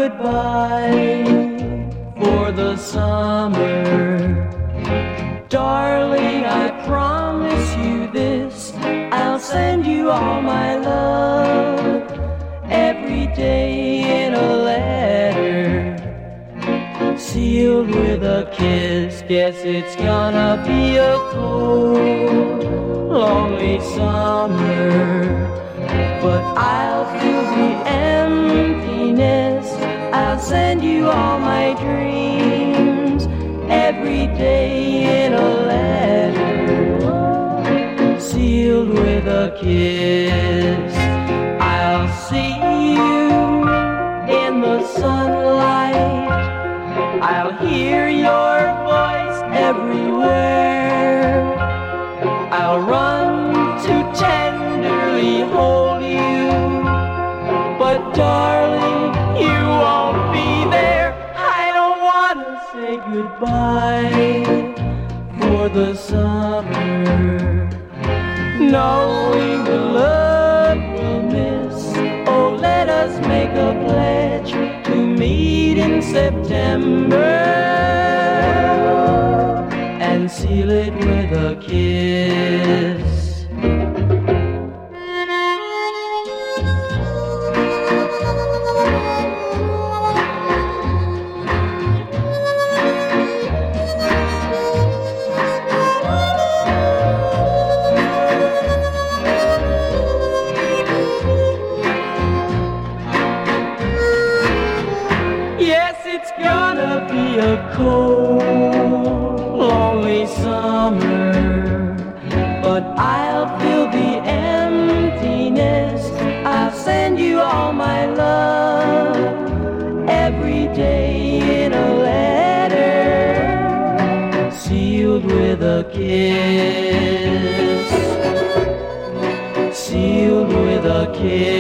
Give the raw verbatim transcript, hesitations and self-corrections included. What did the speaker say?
goodbye for the summer. Darling, I promise you this, I'll send you all my love every day in a letter, sealed with a kiss. Guess it's gonna be a cold, lonely summer, but I'll fill the emptiness. I'll send you all my dreams every day in a letter, sealed with a kiss. I'll see you in the sunlight, I'll hear your voice everywhere, I'll run to tenderly hold you, but darling, you won't be there. I don't want to say goodbye for the summer, knowing the love we'll miss. Oh, let us make a pledge to meet in September and seal it with a kiss. A cold, lonely summer, but I'll fill the emptiness. I'll send you all my love every day in a letter, sealed with a kiss, sealed with a kiss.